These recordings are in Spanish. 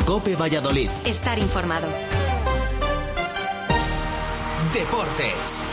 COPE Valladolid. Estar informado. Deportes.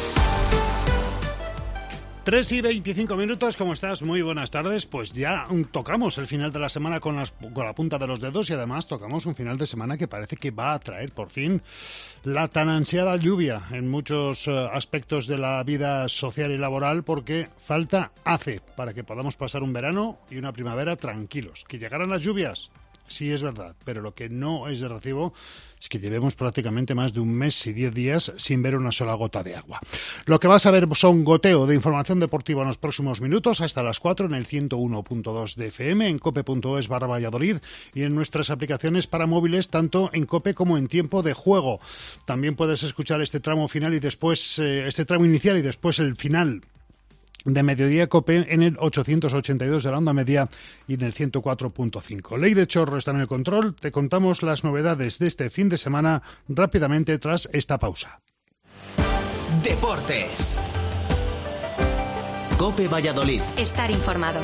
3:25, ¿cómo estás? Muy buenas tardes. Pues ya tocamos el final de la semana con la punta de los dedos y además tocamos un final de semana que parece que va a traer por fin la tan ansiada lluvia en muchos aspectos de la vida social y laboral, porque falta hace para que podamos pasar un verano y una primavera tranquilos. ¿Que llegaran las lluvias? Sí, es verdad, pero lo que no es de recibo es que llevemos prácticamente más de un mes y 10 días sin ver una sola gota de agua. Lo que vas a ver son goteo de información deportiva en los próximos minutos, hasta las 4 en el 101.2 de FM, en cope.es/Valladolid y en nuestras aplicaciones para móviles, tanto en Cope como en tiempo de juego. También puedes escuchar este tramo final y después este tramo inicial y después el final de Mediodía Cope en el 882 de la onda media y en el 104.5. Leire Chorro está en el control. Te contamos las novedades de este fin de semana rápidamente tras esta pausa. Deportes. COPE Valladolid. Estar informado.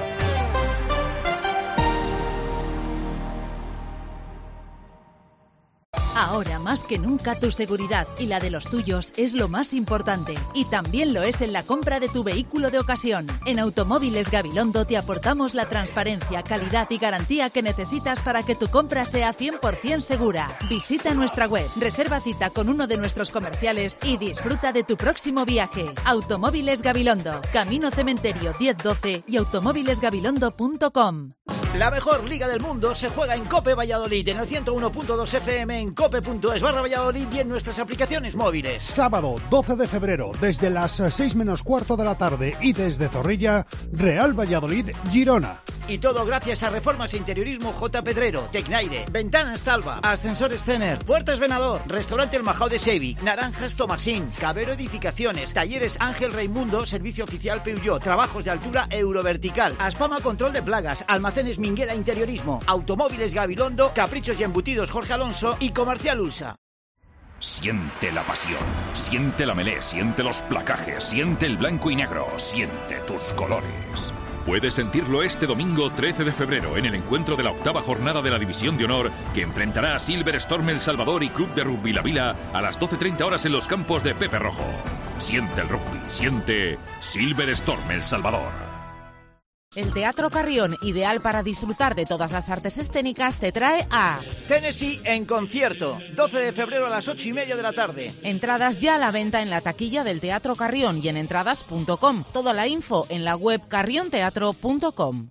Ahora más que nunca tu seguridad y la de los tuyos es lo más importante, y también lo es en la compra de tu vehículo de ocasión. En Automóviles Gabilondo te aportamos la transparencia, calidad y garantía que necesitas para que tu compra sea 100% segura. Visita nuestra web, reserva cita con uno de nuestros comerciales y disfruta de tu próximo viaje. Automóviles Gabilondo, Camino Cementerio 1012 y automóvilesgabilondo.com. La mejor liga del mundo se juega en COPE Valladolid, en el 101.2 FM, en cope.es/Valladolid y en nuestras aplicaciones móviles. Sábado 12 de febrero, desde las 6 menos cuarto de la tarde y desde Zorrilla, Real Valladolid, Girona. Y todo gracias a Reformas e Interiorismo J. Pedrero, Tecnaire, Ventanas Talva, Ascensores Cener, Puertas Venador, Restaurante El Majao de Sevi, Naranjas Tomasín, Cabero Edificaciones, Talleres Ángel Raimundo, Servicio Oficial Peugeot, Trabajos de Altura Eurovertical, Aspama Control de Plagas, Almacenes Minguela Interiorismo, Automóviles Gabilondo, Caprichos y Embutidos Jorge Alonso y Comercial Ulsa. Siente la pasión, siente la melé, siente los placajes, siente el blanco y negro, siente tus colores. Puedes sentirlo este domingo 13 de febrero en el encuentro de la 8ª jornada de la División de Honor, que enfrentará a Silver Storm El Salvador y Club de Rugby La Vila a las 12:30 horas en los campos de Pepe Rojo. Siente el rugby, siente Silver Storm El Salvador. El Teatro Carrión, ideal para disfrutar de todas las artes escénicas, te trae a Tennessee en concierto, 12 de febrero a las 8:30 de la tarde. Entradas ya a la venta en la taquilla del Teatro Carrión y en entradas.com. Toda la info en la web carrionteatro.com.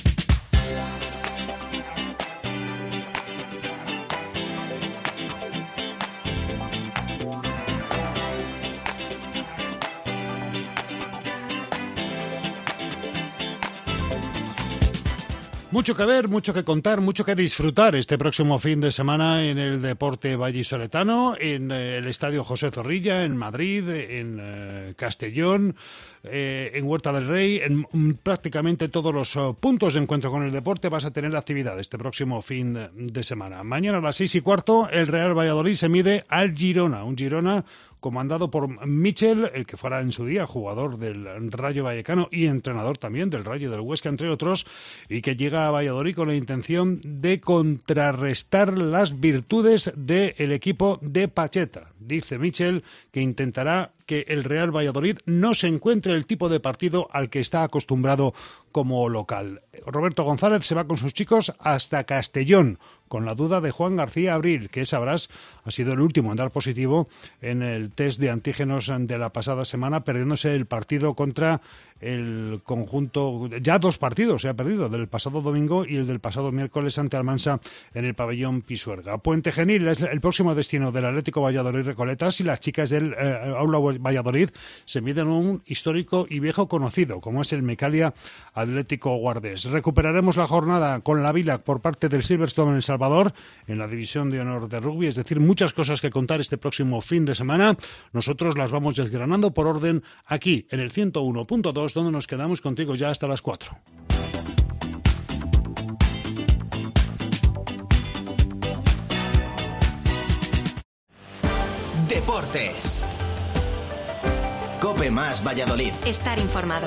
Mucho que ver, mucho que contar, mucho que disfrutar este próximo fin de semana en el deporte vallisoletano, en el Estadio José Zorrilla, en Madrid, en Castellón, en Huerta del Rey, en prácticamente todos los puntos de encuentro con el deporte vas a tener actividad este próximo fin de semana. Mañana a las 6:15 el Real Valladolid se mide al Girona, un Girona comandado por Michel, el que fuera en su día jugador del Rayo Vallecano y entrenador también del Rayo del Huesca, entre otros, y que llega a Valladolid con la intención de contrarrestar las virtudes del equipo de Pacheta. Dice Michel que intentará que el Real Valladolid no se encuentre el tipo de partido al que está acostumbrado como local. Roberto González se va con sus chicos hasta Castellón, con la duda de Juan García Abril, que sabrás ha sido el último en dar positivo en el test de antígenos de la pasada semana, perdiéndose el partido contra el conjunto, ya 2 partidos se ha perdido, del pasado domingo y el del pasado miércoles ante Almansa en el pabellón Pisuerga. Puente Genil es el próximo destino del Atlético Valladolid Recoletas y las chicas del Aula Valladolid se miden un histórico y viejo conocido, como es el Mecalia Atlético Guardés. Recuperaremos la jornada con la Vila por parte del Silverstone en El Salvador en la División de Honor de Rugby, es decir, muchas cosas que contar este próximo fin de semana. Nosotros las vamos desgranando por orden aquí en el 101.2, donde nos quedamos contigo ya hasta las 4. Deportes. COPE más Valladolid. Estar informado.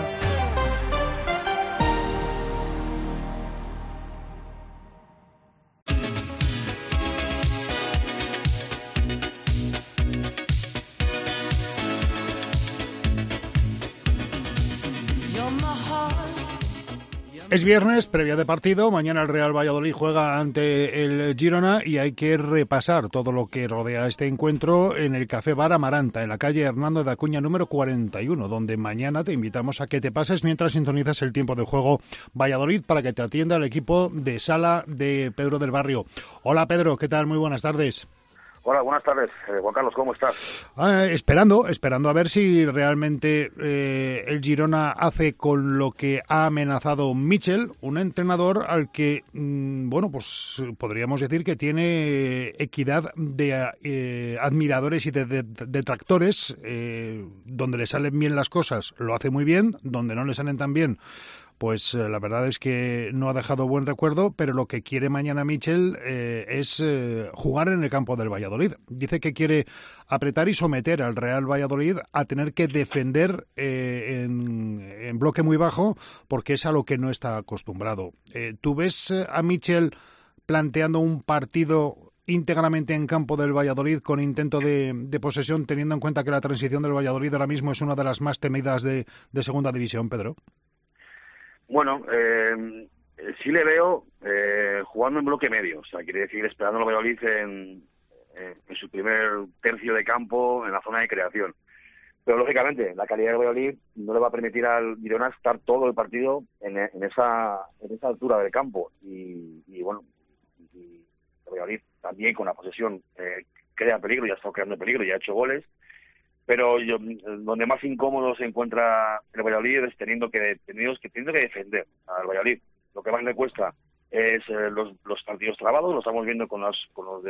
Es viernes, previa de partido. Mañana el Real Valladolid juega ante el Girona y hay que repasar todo lo que rodea este encuentro en el Café Bar Amaranta, en la calle Hernando de Acuña número 41, donde mañana te invitamos a que te pases mientras sintonizas el tiempo de juego Valladolid para que te atienda el equipo de sala de Pedro del Barrio. Hola Pedro, ¿qué tal? Muy buenas tardes. Hola, buenas tardes. Juan Carlos, ¿cómo estás? Esperando a ver si realmente el Girona hace con lo que ha amenazado Michel, un entrenador al que, pues podríamos decir que tiene equidad de admiradores y de detractores. Donde le salen bien las cosas lo hace muy bien, donde no le salen tan bien, pues la verdad es que no ha dejado buen recuerdo, pero lo que quiere mañana Michel es jugar en el campo del Valladolid. Dice que quiere apretar y someter al Real Valladolid a tener que defender en bloque muy bajo, porque es a lo que no está acostumbrado. ¿Tú ves a Michel planteando un partido íntegramente en campo del Valladolid con intento de posesión, teniendo en cuenta que la transición del Valladolid ahora mismo es una de las más temidas de segunda división, Pedro? Bueno, sí le veo jugando en bloque medio, o sea, quiere decir esperando al Valladolid en su primer tercio de campo, en la zona de creación. Pero lógicamente la calidad del Valladolid no le va a permitir al Girona estar todo el partido en esa altura del campo. Y el Valladolid también con la posesión crea peligro, ya está creando peligro, ya ha hecho goles. Pero donde más incómodo se encuentra el Valladolid es teniendo que defender al Valladolid. Lo que más le cuesta es los partidos trabados, lo estamos viendo con los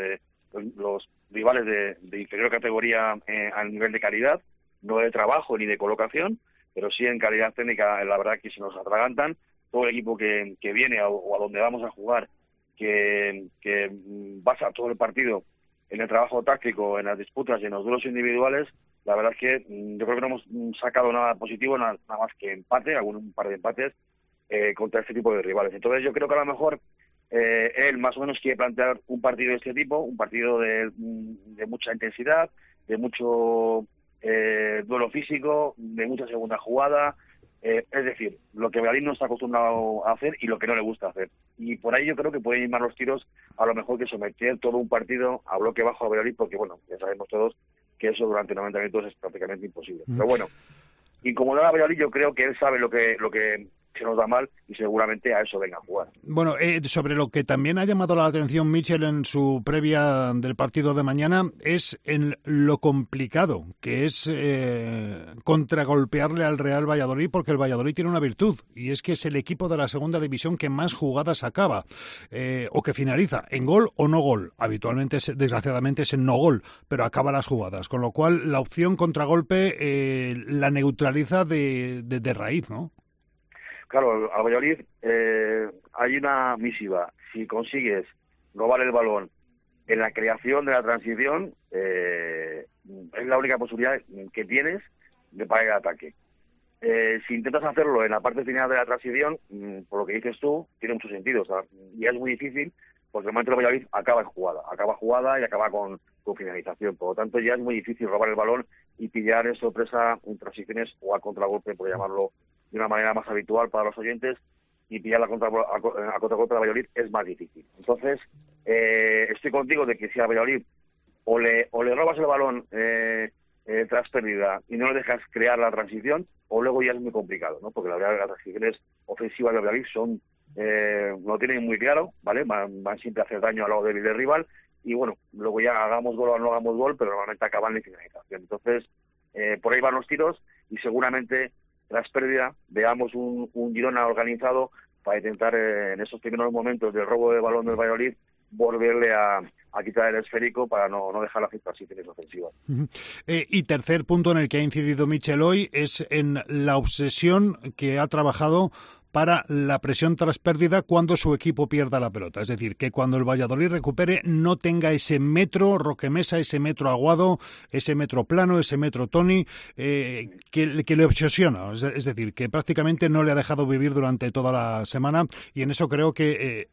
rivales de inferior categoría a nivel de calidad, no de trabajo ni de colocación, pero sí en calidad técnica. La verdad que se nos atragantan. Todo el equipo que viene o a donde vamos a jugar, que basa todo el partido en el trabajo táctico, en las disputas y en los duelos individuales. La verdad es que yo creo que no hemos sacado nada positivo, nada más que empate, un par de empates contra este tipo de rivales. Entonces yo creo que a lo mejor él más o menos quiere plantear un partido de este tipo, un partido de mucha intensidad, de mucho duelo físico, de mucha segunda jugada, es decir, lo que Valladolid no está acostumbrado a hacer y lo que no le gusta hacer. Y por ahí yo creo que pueden ir más los tiros, a lo mejor que someter todo un partido a bloque bajo a Valladolid, porque bueno, ya sabemos todos que eso durante 90 minutos es prácticamente imposible. Pero bueno, incomodar a Valladolid, yo creo que él sabe lo que se nos da mal y seguramente a eso venga a jugar. Bueno, sobre lo que también ha llamado la atención Michel en su previa del partido de mañana es en lo complicado que es contragolpearle al Real Valladolid, porque el Valladolid tiene una virtud y es que es el equipo de la segunda división que más jugadas acaba o que finaliza en gol o no gol. Habitualmente, desgraciadamente, es en no gol, pero acaba las jugadas, con lo cual la opción contragolpe la neutraliza de raíz, ¿no? Claro, al Valladolid hay una misiva. Si consigues robar el balón en la creación de la transición, es la única posibilidad que tienes de parar el ataque. Si intentas hacerlo en la parte final de la transición, por lo que dices tú, tiene mucho sentido. O sea, y es muy difícil porque el momento del Valladolid acaba jugada y acaba con finalización. Por lo tanto, ya es muy difícil robar el balón y pillar en sorpresa en transiciones o al contragolpe, por llamarlo de una manera más habitual para los oyentes, y pillar a contragolpe de Valladolid es más difícil. Entonces, estoy contigo de que si a Valladolid o le robas el balón tras pérdida y no le dejas crear la transición, o luego ya es muy complicado, ¿no? Porque la verdad las transiciones ofensivas de Valladolid lo tienen muy claro, ¿vale? Van siempre a hacer daño al lado del rival, y bueno, luego ya hagamos gol o no hagamos gol, pero normalmente acaban en finalización. Entonces, por ahí van los tiros, y seguramente tras pérdida veamos un Girona organizado para intentar en esos primeros momentos del robo de balón del Valladolid volverle a quitar el esférico para no dejar las transiciones ofensivas. Y tercer punto en el que ha incidido Michel hoy es en la obsesión que ha trabajado para la presión tras pérdida cuando su equipo pierda la pelota. Es decir, que cuando el Valladolid recupere no tenga ese metro Roque Mesa, ese metro Aguado, ese metro Plano, ese metro Toni, que le obsesiona. Es decir, que prácticamente no le ha dejado vivir durante toda la semana, y en eso creo que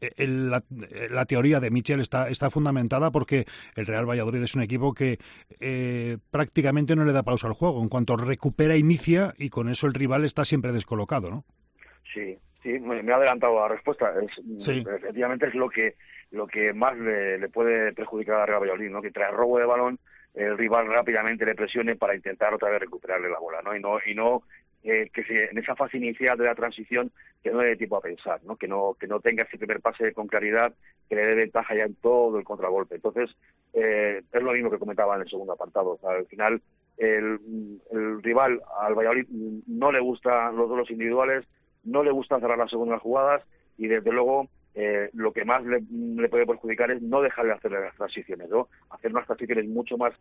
la teoría de Michel está fundamentada, porque el Real Valladolid es un equipo que prácticamente no le da pausa al juego. En cuanto recupera, inicia, y con eso el rival está siempre descolocado, ¿no? Sí, me ha adelantado a la respuesta. Sí. Efectivamente es lo que más le puede perjudicar a Real Valladolid, ¿no? Que tras robo de balón el rival rápidamente le presione para intentar otra vez recuperarle la bola, ¿no? Y no en esa fase inicial de la transición que no le dé tiempo a pensar, ¿no? Que no tenga ese primer pase con claridad, que le dé ventaja ya en todo el contragolpe. Entonces, es lo mismo que comentaba en el segundo apartado. O sea, al final, el rival al Valladolid no le gustan los duelos individuales, no le gusta cerrar las segundas jugadas, y desde luego lo que más le puede perjudicar es no dejarle hacer las transiciones, ¿no? Hacer unas transiciones mucho más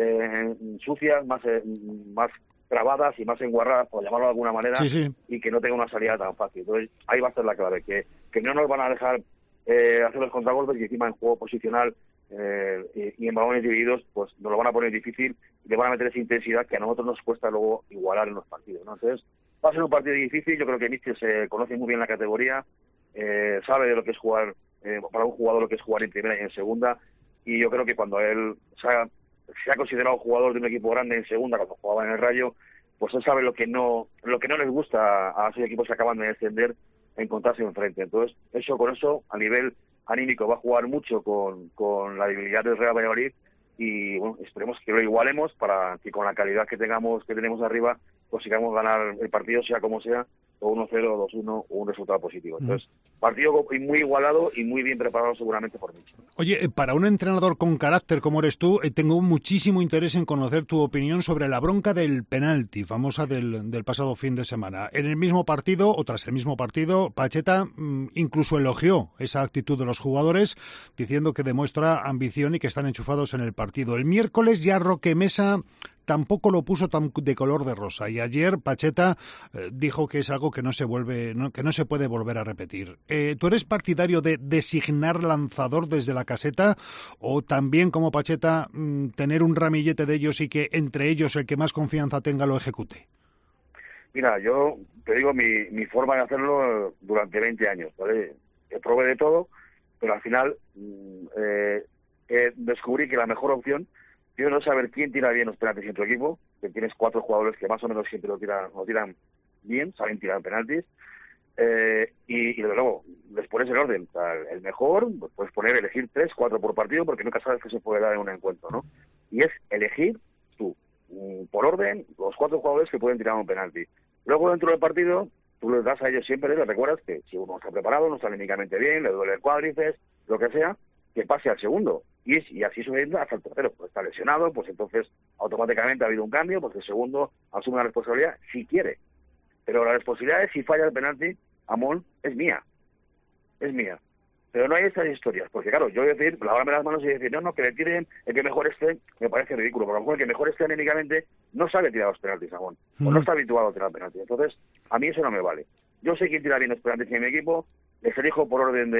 sucias, más trabadas y más enguarradas, por llamarlo de alguna manera, sí. Y que no tenga una salida tan fácil. Entonces ahí va a ser la clave, que no nos van a dejar hacer los contragolpes, y encima en juego posicional y en balones divididos pues nos lo van a poner difícil, y le van a meter esa intensidad que a nosotros nos cuesta luego igualar en los partidos, ¿no? Entonces va a ser un partido difícil. Yo creo que Michel se conoce muy bien la categoría, sabe de lo que es jugar, para un jugador, lo que es jugar en primera y en segunda, y yo creo que cuando él se ha considerado jugador de un equipo grande en segunda, cuando jugaba en el Rayo, pues él sabe lo que no les gusta a esos equipos que acaban de descender, encontrarse enfrente. Entonces, con eso, a nivel anímico, va a jugar mucho con la debilidad del Real Valladolid, y bueno, esperemos que lo igualemos para que con la calidad que tenemos arriba, pues sigamos ganar el partido, sea como sea, o 1-0, 2-1, o un resultado positivo. Entonces, partido muy igualado y muy bien preparado seguramente por Michel. Oye, para un entrenador con carácter como eres tú, tengo muchísimo interés en conocer tu opinión sobre la bronca del penalti, famosa del pasado fin de semana. En el mismo partido, o tras el mismo partido, Pacheta incluso elogió esa actitud de los jugadores, diciendo que demuestra ambición y que están enchufados en el partido. El miércoles ya Roque Mesa tampoco lo puso tan de color de rosa, y ayer Pacheta dijo que es algo que no se puede volver a repetir. ¿Tú eres partidario de designar lanzador desde la caseta, o también, como Pacheta, tener un ramillete de ellos y que entre ellos el que más confianza tenga lo ejecute? Mira, yo te digo mi forma de hacerlo durante 20 años, ¿vale? Probé de todo, pero al final descubrí que la mejor opción, primero, es saber quién tira bien los penaltis en tu equipo, que tienes 4 jugadores que más o menos siempre lo tiran bien, saben tirar penaltis, y desde luego les pones el orden. O sea, el mejor, pues puedes elegir 3, 4 por partido, porque nunca sabes qué se puede dar en un encuentro, ¿no? Y es elegir tú, por orden, los 4 jugadores que pueden tirar un penalti. Luego, dentro del partido, tú les das a ellos siempre, les recuerdas que si uno está preparado, no está anímicamente bien, le duele el cuádriceps, lo que sea, que pase al segundo, y así subiendo hasta el tercero. Pues está lesionado, pues entonces automáticamente ha habido un cambio, pues el segundo asume la responsabilidad si quiere, pero la responsabilidad es, si falla el penalti, Amón, es mía, pero no hay estas historias, porque claro, yo voy a decir, lavarme las manos y decir, no, que le tiren el que mejor esté, me parece ridículo, porque a lo mejor el que mejor esté anímicamente no sabe tirar los penaltis, Amón, o no está habituado a tirar penaltis. Entonces a mí eso no me vale. Yo sé quién tira bien los penaltis en mi equipo, les elijo por orden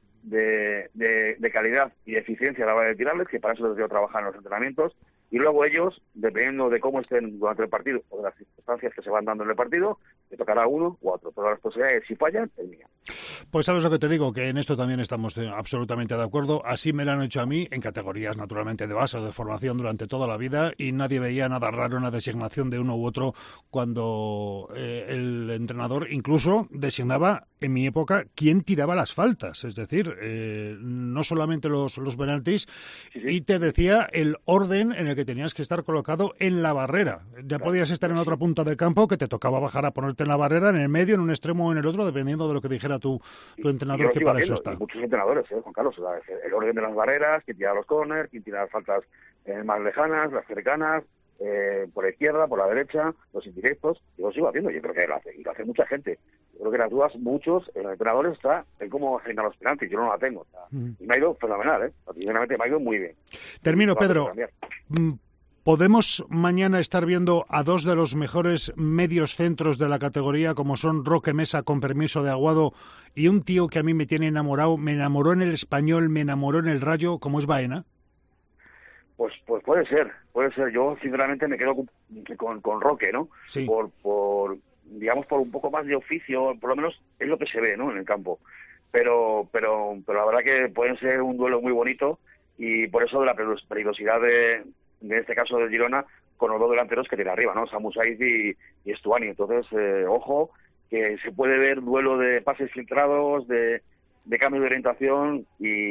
de calidad y eficiencia a la hora de tirarles, que para eso les debo trabajar en los entrenamientos, y luego ellos, dependiendo de cómo estén durante el partido o de las circunstancias que se van dando en el partido, le tocará uno u otro, pero la responsabilidad es, si fallan, es mía. Pues sabes lo que te digo, que en esto también estamos absolutamente de acuerdo. Así me lo han hecho a mí, en categorías naturalmente de base o de formación durante toda la vida, y nadie veía nada raro en la designación de uno u otro cuando el entrenador incluso designaba, en mi época, quién tiraba las faltas, es decir, no solamente los penaltis, sí. Y te decía el orden en el que tenías que estar colocado en la barrera. Ya podías estar en otra punta del campo, que te tocaba bajar a ponerte en la barrera, en el medio, en un extremo o en el otro, dependiendo de lo que dijera tu entrenador, que para eso está. Muchos entrenadores, Juan Carlos, el orden de las barreras, quién tira los corners, quién tira las faltas más lejanas, las cercanas, por la izquierda, por la derecha, los indirectos. Yo lo sigo haciendo, yo creo que lo hace mucha gente. Yo creo que las dudas, muchos entrenadores está en cómo asignar los penaltis. Yo no la tengo. Y me ha ido fenomenal, Sinceramente me ha ido muy bien. Termino, Pedro. ¿Podemos mañana estar viendo a dos de los mejores medios centros de la categoría, como son Roque Mesa, con permiso de Aguado, y un tío que a mí me tiene enamorado, me enamoró en el Español, me enamoró en el Rayo, como es Baena? Pues puede ser. Yo sinceramente me quedo con Roque, ¿no? Sí. Por digamos, por un poco más de oficio, por lo menos es lo que se ve, ¿no?, en el campo. Pero la verdad que pueden ser un duelo muy bonito, y por eso de la peligrosidad de este caso de Girona con los dos delanteros que tiene arriba, ¿no?, Samu Saiz y Estuani. Entonces, ojo, que se puede ver duelo de pases filtrados, de cambio de orientación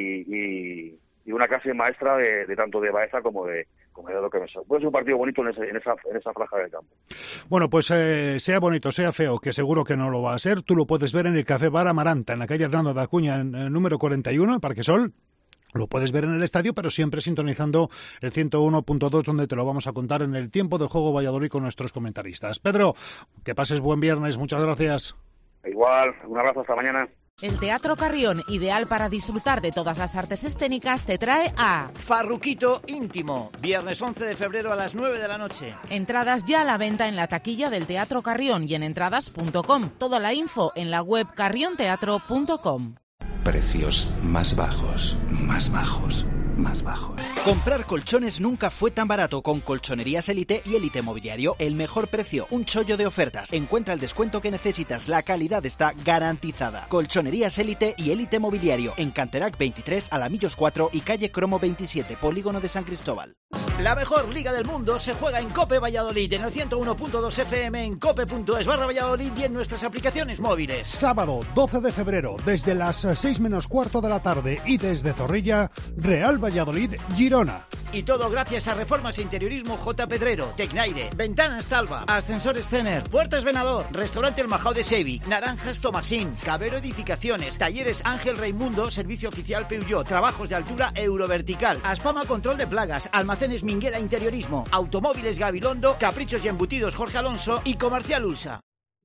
y una clase maestra de tanto de Baeza como de Roque Mesa. Puede ser un partido bonito en esa franja del campo. Bueno, pues sea bonito, sea feo, que seguro que no lo va a ser, tú lo puedes ver en el Café Bar Amaranta, en la calle Hernando de Acuña, en número 41, en Parquesol. Lo puedes ver en el estadio, pero siempre sintonizando el 101.2, donde te lo vamos a contar en el Tiempo de Juego Valladolid con nuestros comentaristas. Pedro, que pases buen viernes, muchas gracias. Igual, un abrazo, hasta mañana. El Teatro Carrión, ideal para disfrutar de todas las artes escénicas, te trae a Farruquito Íntimo, viernes 11 de febrero a las 9 de la noche. Entradas ya a la venta en la taquilla del Teatro Carrión y en entradas.com. Toda la info en la web carrionteatro.com. Precios más bajos, más bajos, más bajos. Comprar colchones nunca fue tan barato con Colchonerías Élite y Élite Mobiliario. El mejor precio, un chollo de ofertas. Encuentra el descuento que necesitas, la calidad está garantizada. Colchonerías Élite y Élite Mobiliario en Canterac 23, Alamillos 4 y calle Cromo 27, Polígono de San Cristóbal. La mejor liga del mundo se juega en COPE Valladolid, en el 101.2 FM, en cope.es/Valladolid y en nuestras aplicaciones móviles. Sábado 12 de febrero, desde las 6 menos cuarto de la tarde y desde Zorrilla, Real Valladolid, Girona. Y todo gracias a Reformas e Interiorismo J. Pedrero, Tecnaire, Ventanas Talva, Ascensores Cener, Puertas Venador, Restaurante El Majao de Sevi, Naranjas Tomasín, Cabero Edificaciones, Talleres Ángel Raimundo, Servicio Oficial Peugeot, Trabajos de Altura Eurovertical, Aspama Control de Plagas, Almacenes Minguela Interiorismo, Automóviles Gabilondo, Caprichos y Embutidos Jorge Alonso y Comercial Ulsa.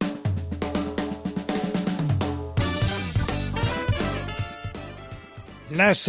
Las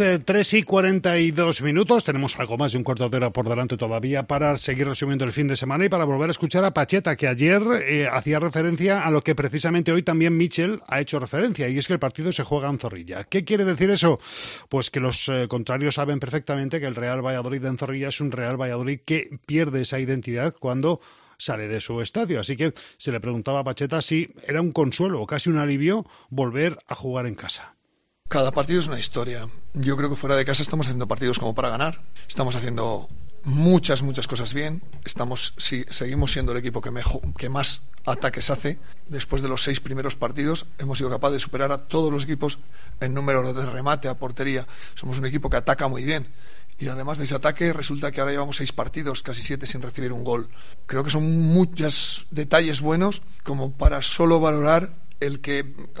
3:42. Tenemos algo más de un cuarto de hora por delante todavía para seguir resumiendo el fin de semana y para volver a escuchar a Pacheta, que ayer hacía referencia a lo que precisamente hoy también Michel ha hecho referencia, y es que el partido se juega en Zorrilla. ¿Qué quiere decir eso? Pues que los contrarios saben perfectamente que el Real Valladolid en Zorrilla es un Real Valladolid que pierde esa identidad cuando sale de su estadio. Así que se le preguntaba a Pacheta si era un consuelo o casi un alivio volver a jugar en casa. Cada partido es una historia. Yo creo que fuera de casa estamos haciendo partidos como para ganar. Estamos haciendo muchas cosas bien. Seguimos siendo el equipo que más ataques hace. Después de los 6 primeros partidos hemos sido capaces de superar a todos los equipos en número de remate a portería. Somos un equipo que ataca muy bien. Y además de ese ataque resulta que ahora llevamos 6 partidos, casi 7 sin recibir un gol. Creo que son muchos detalles buenos como para solo valorar el que...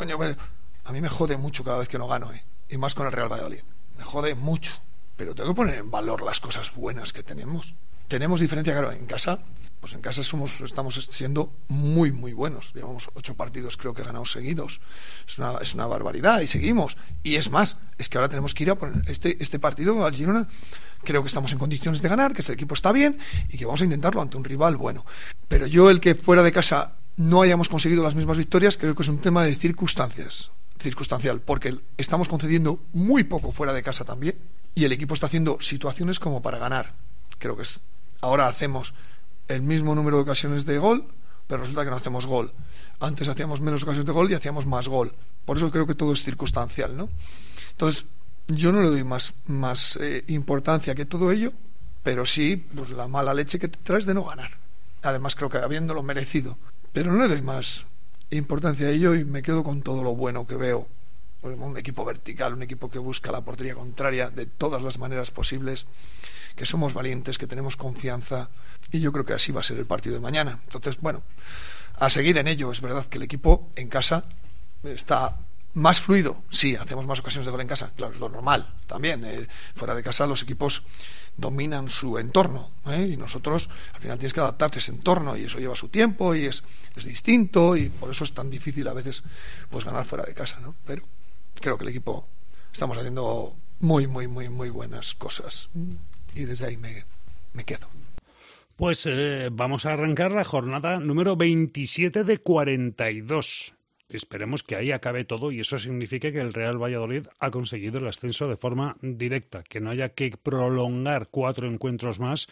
A mí me jode mucho cada vez que no gano, y más con el Real Valladolid. Me jode mucho, pero tengo que poner en valor las cosas buenas que tenemos. Tenemos diferencia, claro, en casa. Pues en casa estamos siendo muy buenos. Llevamos 8 partidos, creo que ganados seguidos. Es una barbaridad, y seguimos. Y es más, es que ahora tenemos que ir a poner este partido al Girona. Creo que estamos en condiciones de ganar, que este equipo está bien y que vamos a intentarlo ante un rival bueno. Pero yo, el que fuera de casa no hayamos conseguido las mismas victorias, creo que es un tema de circunstancial, porque estamos concediendo muy poco fuera de casa también, y el equipo está haciendo situaciones como para ganar. Creo que ahora hacemos el mismo número de ocasiones de gol, pero resulta que no hacemos gol. Antes hacíamos menos ocasiones de gol y hacíamos más gol. Por eso creo que todo es circunstancial, ¿no? Entonces, yo no le doy más importancia que todo ello, pero sí, pues, la mala leche que te traes de no ganar. Además, creo que habiéndolo merecido. Pero no le doy más importancia a ello y me quedo con todo lo bueno que veo. Un equipo vertical, un equipo que busca la portería contraria de todas las maneras posibles, que somos valientes, que tenemos confianza, y yo creo que así va a ser el partido de mañana. Entonces, bueno, a seguir en ello. Es verdad que el equipo en casa está más fluido. Sí, hacemos más ocasiones de gol en casa, claro, es lo normal también. Fuera de casa los equipos dominan su entorno, y nosotros al final tienes que adaptarte a ese entorno, y eso lleva su tiempo y es distinto, y por eso es tan difícil a veces pues ganar fuera de casa, ¿no? Pero creo que el equipo estamos haciendo muy buenas cosas, y desde ahí me quedo. Pues vamos a arrancar la jornada número 27 de 42. Esperemos que ahí acabe todo y eso signifique que el Real Valladolid ha conseguido el ascenso de forma directa, que no haya que prolongar 4 encuentros más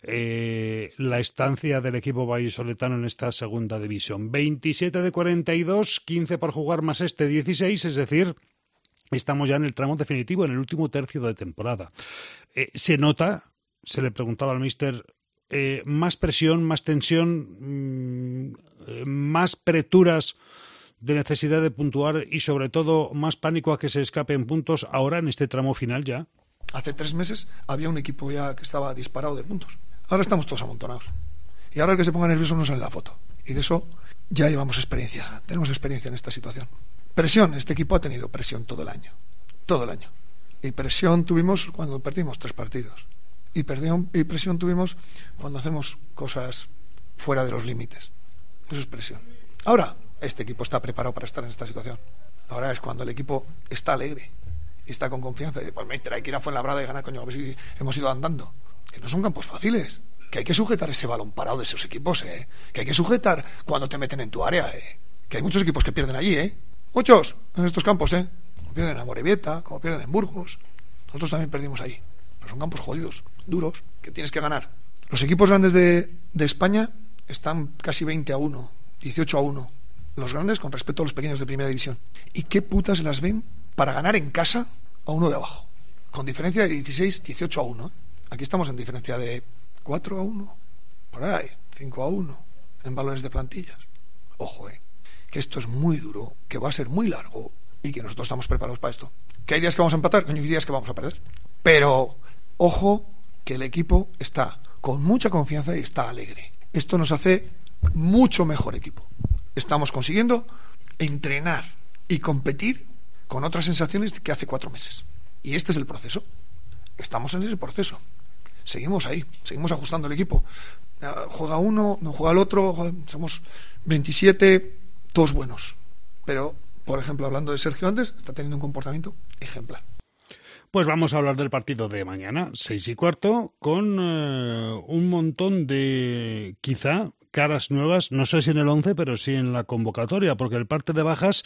la estancia del equipo vallisoletano en esta segunda división. 27 de 42, 15 por jugar más 16, es decir, estamos ya en el tramo definitivo, en el último tercio de temporada. Se nota, se le preguntaba al míster, más presión, más tensión, más preturas de necesidad de puntuar y sobre todo más pánico a que se escapen puntos ahora en este tramo final ya. Hace 3 meses había un equipo ya que estaba disparado de puntos. Ahora estamos todos amontonados. Y ahora el que se ponga nervioso no sale en la foto. Y de eso ya llevamos experiencia. Tenemos experiencia en esta situación. Presión. Este equipo ha tenido presión todo el año. Todo el año. Y presión tuvimos cuando perdimos 3 partidos. Y presión tuvimos cuando hacemos cosas fuera de los límites. Eso es presión. Ahora, este equipo está preparado para estar en esta situación. Ahora es cuando el equipo está alegre y está con confianza. Y pues mister, hay que ir a Fuenlabrada y ganar, coño, a ver si hemos ido andando. Que no son campos fáciles. Que hay que sujetar ese balón parado de esos equipos, Que hay que sujetar cuando te meten en tu área, Que hay muchos equipos que pierden allí, Muchos en estos campos, Como pierden en Amorebieta, como pierden en Burgos. Nosotros también perdimos ahí. Pero son campos jodidos, duros, que tienes que ganar. Los equipos grandes de España están casi 20-1, 18-1. Los grandes con respecto a los pequeños de primera división. ¿Y qué putas las ven para ganar en casa a uno de abajo? Con diferencia de 16-18-1. Aquí estamos en diferencia de 4-1, por ahí, 5-1, en valores de plantillas. Ojo, que esto es muy duro, que va a ser muy largo y que nosotros estamos preparados para esto. ¿Que hay días que vamos a empatar? Hay días que vamos a perder. Pero, ojo, que el equipo está con mucha confianza y está alegre. Esto nos hace mucho mejor equipo. Estamos consiguiendo entrenar y competir con otras sensaciones que hace 4 meses. Y este es el proceso. Estamos en ese proceso. Seguimos ahí, seguimos ajustando el equipo. Juega uno, no juega el otro, somos 27, todos buenos. Pero, por ejemplo, hablando de Sergio antes, está teniendo un comportamiento ejemplar. Pues vamos a hablar del partido de mañana, 6:15, con un montón de, quizá, caras nuevas, no sé si en el 11, pero sí en la convocatoria, porque el parte de bajas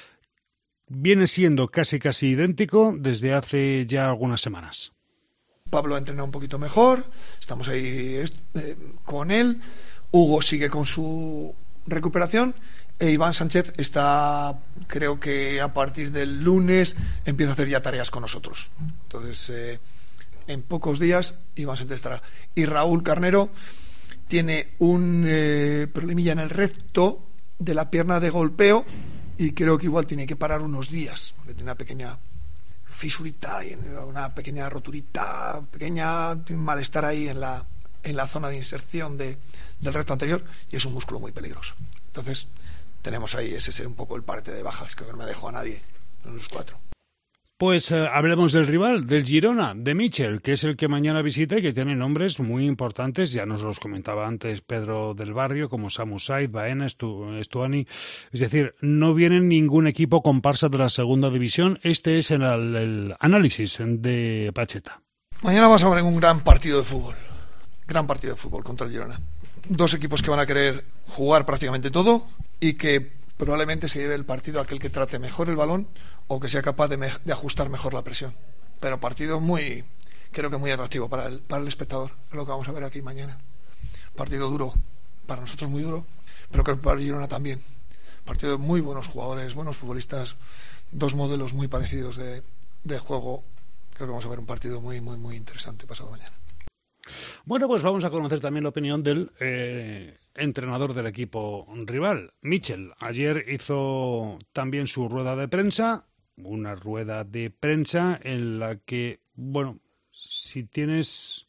viene siendo casi idéntico desde hace ya algunas semanas. Pablo ha entrenado un poquito mejor, estamos ahí con él, Hugo sigue con su recuperación e Iván Sánchez está, creo que a partir del lunes empieza a hacer ya tareas con nosotros. Entonces, en pocos días Iván Sánchez estará. Y Raúl Carnero tiene un problemilla en el recto de la pierna de golpeo y creo que igual tiene que parar unos días, porque tiene una pequeña fisurita, una pequeña roturita, pequeña malestar ahí en la zona de inserción del recto anterior y es un músculo muy peligroso. Entonces, tenemos ahí ese un poco el parte de bajas, que no me dejo a nadie en los 4. Pues hablemos del rival, del Girona, de Michel, que es el que mañana visita y que tiene nombres muy importantes. Ya nos los comentaba antes Pedro del Barrio, como Samu Said, Baena, Estuani. Es decir, no viene ningún equipo comparsa de la segunda división. Este es el análisis de Pacheta. Mañana vamos a ver un gran partido de fútbol. Gran partido de fútbol contra el Girona. 2 equipos que van a querer jugar prácticamente todo y que probablemente se lleve el partido aquel que trate mejor el balón o que sea capaz de ajustar mejor la presión. Pero partido creo que muy atractivo para el espectador. Es lo que vamos a ver aquí mañana. Partido duro, para nosotros muy duro, pero creo que para el Girona también. Partido de muy buenos jugadores, buenos futbolistas, 2 modelos muy parecidos de juego. Creo que vamos a ver un partido muy interesante pasado mañana. Bueno, pues vamos a conocer también la opinión del entrenador del equipo rival, Michel. Ayer hizo también su rueda de prensa, una rueda de prensa en la que, bueno, si tienes,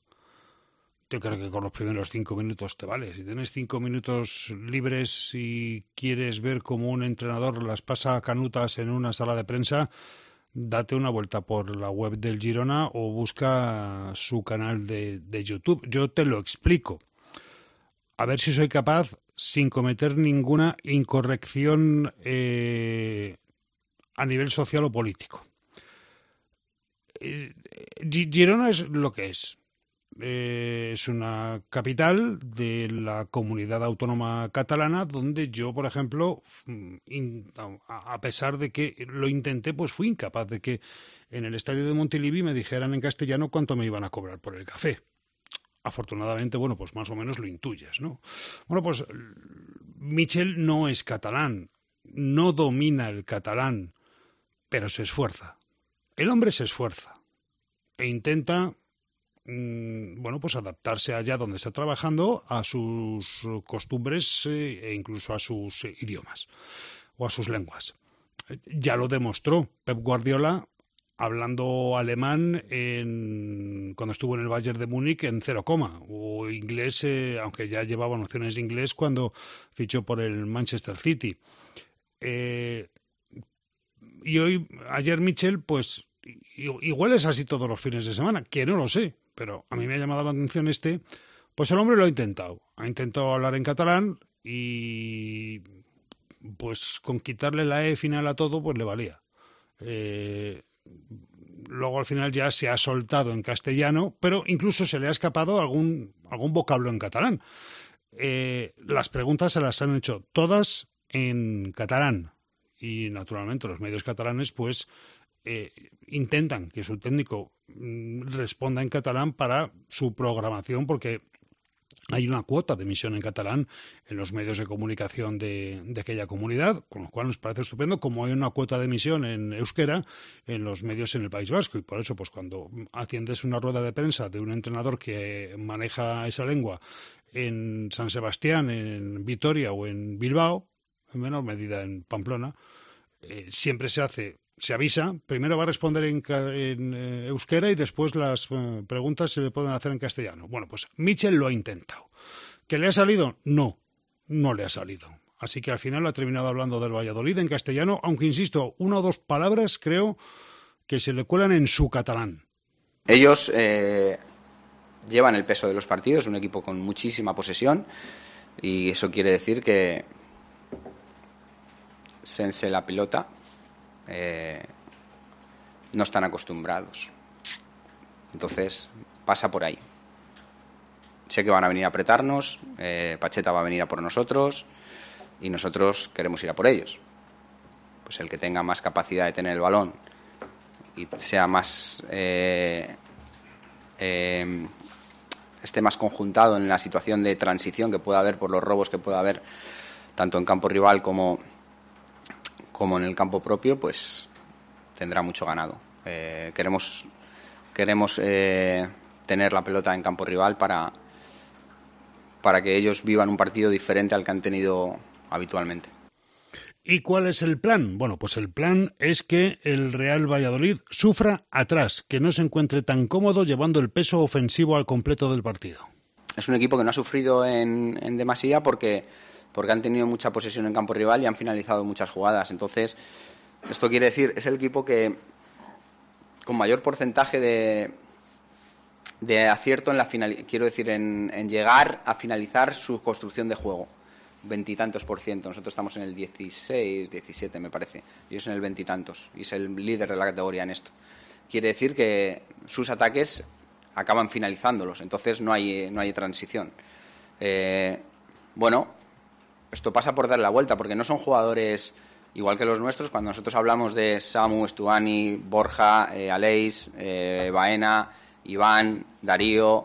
yo creo que con los primeros 5 minutos te vale. Si tienes 5 minutos libres y quieres ver cómo un entrenador las pasa canutas en una sala de prensa, date una vuelta por la web del Girona o busca su canal de YouTube. Yo te lo explico. A ver si soy capaz, sin cometer ninguna incorrección a nivel social o político. Girona es lo que es. es una capital de la comunidad autónoma catalana donde yo, por ejemplo, a pesar de que lo intenté, pues fui incapaz de que en el estadio de Montilivi me dijeran en castellano cuánto me iban a cobrar por el café. Afortunadamente, bueno, pues más o menos lo intuyes, ¿no? Bueno, pues Michel no es catalán, no domina el catalán, pero se esfuerza. El hombre se esfuerza e intenta, bueno, pues adaptarse allá donde está trabajando a sus costumbres e incluso a sus idiomas o a sus lenguas. Ya lo demostró Pep Guardiola hablando alemán cuando estuvo en el Bayern de Múnich en 0, o inglés, aunque ya llevaba nociones de inglés cuando fichó por el Manchester City. Y ayer Michel, pues igual es así todos los fines de semana, que no lo sé, pero a mí me ha llamado la atención pues el hombre lo ha intentado hablar en catalán y pues con quitarle la E final a todo, pues le valía. Luego al final ya se ha soltado en castellano, pero incluso se le ha escapado algún vocablo en catalán. Las preguntas se las han hecho todas en catalán y naturalmente los medios catalanes pues intentan que su técnico responda en catalán para su programación, porque hay una cuota de emisión en catalán en los medios de comunicación de aquella comunidad, con lo cual nos parece estupendo, como hay una cuota de emisión en euskera en los medios en el País Vasco. Y por eso, pues cuando atiendes una rueda de prensa de un entrenador que maneja esa lengua en San Sebastián, en Vitoria o en Bilbao, en menor medida en Pamplona, siempre se avisa, primero va a responder en euskera y después las preguntas se le pueden hacer en castellano. Bueno, pues Michel lo ha intentado. ¿Que le ha salido? No le ha salido. Así que al final ha terminado hablando del Valladolid en castellano, aunque insisto, 1 o 2 palabras creo que se le cuelan en su catalán. Ellos llevan el peso de los partidos, un equipo con muchísima posesión, y eso quiere decir que sense la pelota no están acostumbrados. Entonces pasa por ahí. Sé que van a venir a apretarnos, Pacheta va a venir a por nosotros y nosotros queremos ir a por ellos. Pues el que tenga más capacidad de tener el balón y sea más esté más conjuntado en la situación de transición que pueda haber por los robos que pueda haber tanto en campo rival como en el campo propio, pues tendrá mucho ganado. Queremos tener la pelota en campo rival para que ellos vivan un partido diferente al que han tenido habitualmente. ¿Y cuál es el plan? Bueno, pues el plan es que el Real Valladolid sufra atrás, que no se encuentre tan cómodo llevando el peso ofensivo al completo del partido. Es un equipo que no ha sufrido en demasía porque han tenido mucha posesión en campo rival y han finalizado muchas jugadas. Entonces, esto quiere decir, es el equipo que con mayor porcentaje de acierto en llegar a finalizar su construcción de juego. 20 y tantos %. Nosotros estamos en el 16, 17 me parece. Ellos en el 20 y tantos. Y es el líder de la categoría en esto. Quiere decir que sus ataques acaban finalizándolos. Entonces no hay transición. Bueno, esto pasa por dar la vuelta, porque no son jugadores igual que los nuestros. Cuando nosotros hablamos de Samu, Estuani, Borja, Aleix, Baena, Iván, Darío,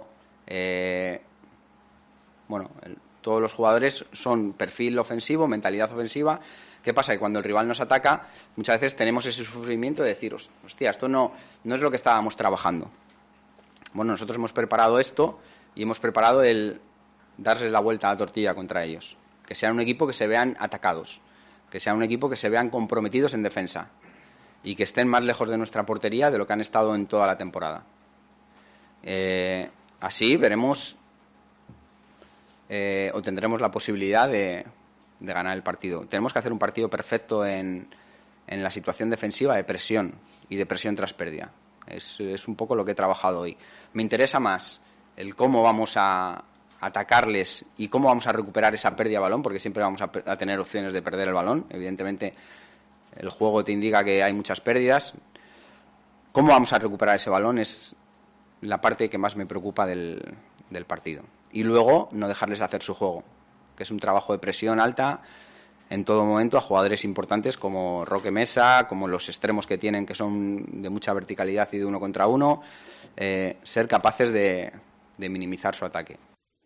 todos los jugadores son perfil ofensivo, mentalidad ofensiva. ¿Qué pasa? Que cuando el rival nos ataca, muchas veces tenemos ese sufrimiento de decir, hostia, esto no es lo que estábamos trabajando. Bueno, nosotros hemos preparado esto y hemos preparado el darles la vuelta a la tortilla contra ellos. Que sean un equipo que se vean atacados, que sean un equipo que se vean comprometidos en defensa y que estén más lejos de nuestra portería de lo que han estado en toda la temporada. Así veremos o tendremos la posibilidad de ganar el partido. Tenemos que hacer un partido perfecto en la situación defensiva de presión y de presión tras pérdida. Es un poco lo que he trabajado hoy. Me interesa más el cómo vamos a atacarles y cómo vamos a recuperar esa pérdida de balón, porque siempre vamos a tener opciones de perder el balón. Evidentemente, el juego te indica que hay muchas pérdidas. ¿Cómo vamos a recuperar ese balón? Es la parte que más me preocupa del partido. Y luego no dejarles hacer su juego, que es un trabajo de presión alta en todo momento a jugadores importantes como Roque Mesa, como los extremos que tienen, que son de mucha verticalidad y de 1 contra 1, ser capaces de minimizar su ataque.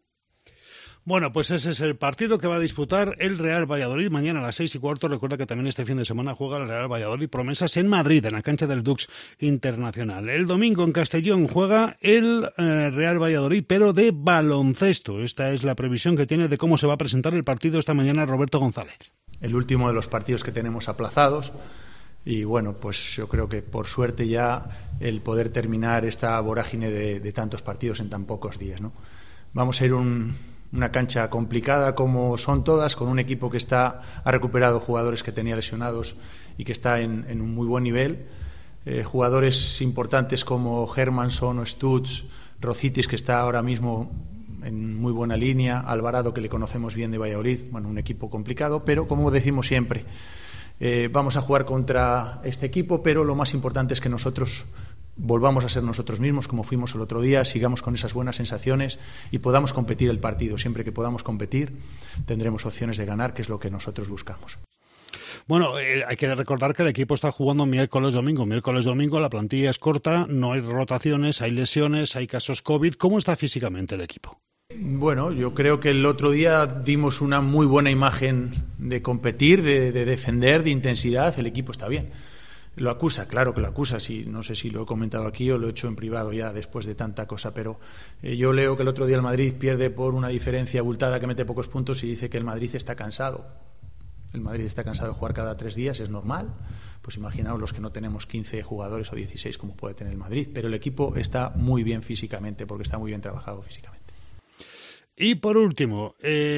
Bueno, pues ese es el partido que va a disputar el Real Valladolid mañana a las 6:15. Recuerda que también este fin de semana juega el Real Valladolid Promesas en Madrid, en la cancha del Dux Internacional. El domingo en Castellón juega el Real Valladolid, pero de baloncesto. Esta es la previsión que tiene de cómo se va a presentar el partido esta mañana Roberto González. El último de los partidos que tenemos aplazados. Y bueno, pues yo creo que por suerte ya el poder terminar esta vorágine de tantos partidos en tan pocos días, ¿no? Vamos a ir una cancha complicada como son todas, con un equipo que ha recuperado jugadores que tenía lesionados y que está en un muy buen nivel. Jugadores importantes como Hermansson o Stutz, Rocitis, que está ahora mismo en muy buena línea, Alvarado, que le conocemos bien de Valladolid. Bueno, un equipo complicado, pero como decimos siempre, vamos a jugar contra este equipo, pero lo más importante es que nosotros volvamos a ser nosotros mismos como fuimos el otro día, sigamos con esas buenas sensaciones y podamos competir el partido. Siempre que podamos competir tendremos opciones de ganar, que es lo que nosotros buscamos. Bueno, hay que recordar que el equipo está jugando miércoles-domingo. Miércoles-domingo la plantilla es corta, no hay rotaciones, hay lesiones, hay casos COVID. ¿Cómo está físicamente el equipo? Bueno, yo creo que el otro día dimos una muy buena imagen de competir, de defender, de intensidad. El equipo está bien. Lo acusa, claro que lo acusa, sí, no sé si lo he comentado aquí o lo he hecho en privado ya después de tanta cosa, pero yo leo que el otro día el Madrid pierde por una diferencia abultada que mete pocos puntos y dice que el Madrid está cansado. El Madrid está cansado de jugar cada 3 días, es normal. Pues imaginaos los que no tenemos 15 jugadores o 16 como puede tener el Madrid, pero el equipo está muy bien físicamente porque está muy bien trabajado físicamente. Y por último,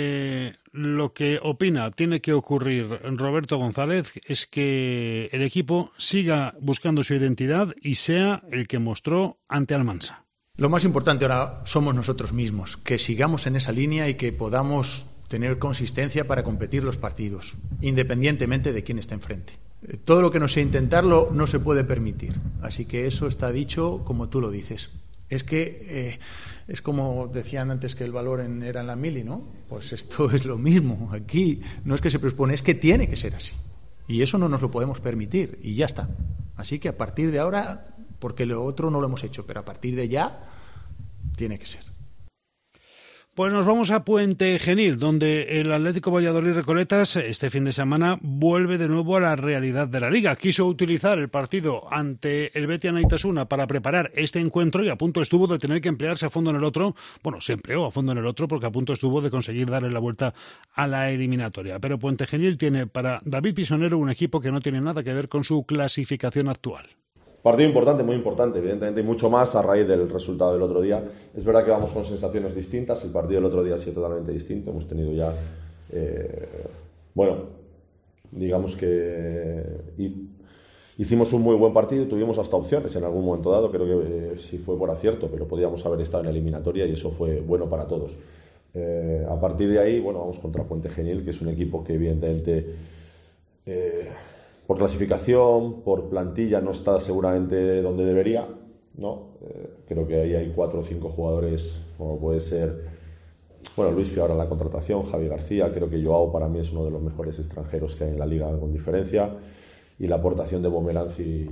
lo que opina tiene que ocurrir Roberto González es que el equipo siga buscando su identidad y sea el que mostró ante Almansa. Lo más importante ahora somos nosotros mismos, que sigamos en esa línea y que podamos tener consistencia para competir los partidos, independientemente de quién esté enfrente. Todo lo que no sea intentarlo no se puede permitir. Así que eso está dicho como tú lo dices. Es que es como decían antes que el valor era en la mili, ¿no? Pues esto es lo mismo. Aquí no es que se propone, es que tiene que ser así. Y eso no nos lo podemos permitir y ya está. Así que a partir de ahora, porque lo otro no lo hemos hecho, pero a partir de ya tiene que ser. Pues nos vamos a Puente Genil, donde el Atlético Valladolid Recoletas este fin de semana vuelve de nuevo a la realidad de la Liga. Quiso utilizar el partido ante el Betis Anaitasuna para preparar este encuentro y a punto estuvo de tener que emplearse a fondo en el otro. Bueno, se empleó a fondo en el otro porque a punto estuvo de conseguir darle la vuelta a la eliminatoria. Pero Puente Genil tiene para David Pisonero un equipo que no tiene nada que ver con su clasificación actual. Partido importante, muy importante, evidentemente, y mucho más a raíz del resultado del otro día. Es verdad que vamos con sensaciones distintas, el partido del otro día ha sido totalmente distinto, hemos tenido ya, digamos que hicimos un muy buen partido, tuvimos hasta opciones en algún momento dado, creo que sí fue por acierto, pero podíamos haber estado en la eliminatoria y eso fue bueno para todos. A partir de ahí, bueno, vamos contra Puente Genil, que es un equipo que evidentemente... por clasificación, por plantilla no está seguramente donde debería, ¿no? Creo que ahí hay 4 o 5 jugadores, como puede ser, bueno, Luis Fiora en la contratación, Javi García, creo que Joao para mí es uno de los mejores extranjeros que hay en la liga con diferencia, y la aportación de Pomeranzi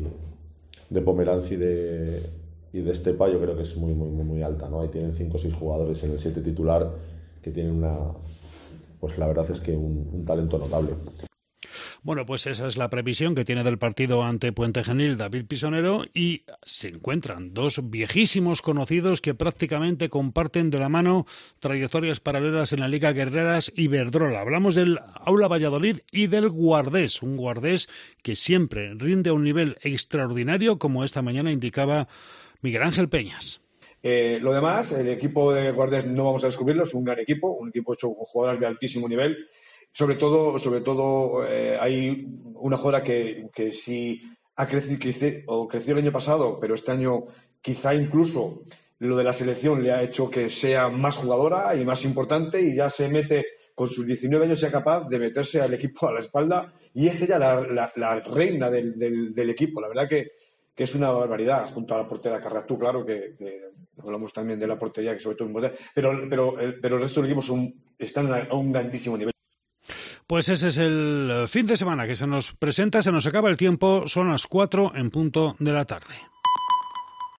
y de Estepa yo creo que es muy alta, ¿no? Ahí tienen 5 o 6 jugadores en el 7 titular que tienen pues la verdad es que un talento notable. Bueno, pues esa es la previsión que tiene del partido ante Puente Genil David Pisonero y se encuentran 2 viejísimos conocidos que prácticamente comparten de la mano trayectorias paralelas en la Liga Guerreras y Iberdrola. Hablamos del Aula Valladolid y del Guardés, un Guardés que siempre rinde a un nivel extraordinario, como esta mañana indicaba Miguel Ángel Peñas. Lo demás, el equipo de Guardés no vamos a descubrirlo, es un gran equipo, un equipo hecho con jugadoras de altísimo nivel. Sobre todo hay una jugadora que sí ha creció el año pasado, pero este año quizá incluso lo de la selección le ha hecho que sea más jugadora y más importante y ya se mete con sus 19 años ya capaz de meterse al equipo a la espalda y es ella la reina del equipo. La verdad que que es una barbaridad, junto a la portera Carratú, claro, que hablamos también de la portería, que sobre todo es importante, pero el resto del equipo están a un grandísimo nivel. Pues ese es el fin de semana que se nos presenta, se nos acaba el tiempo, son las 4 en punto de la tarde.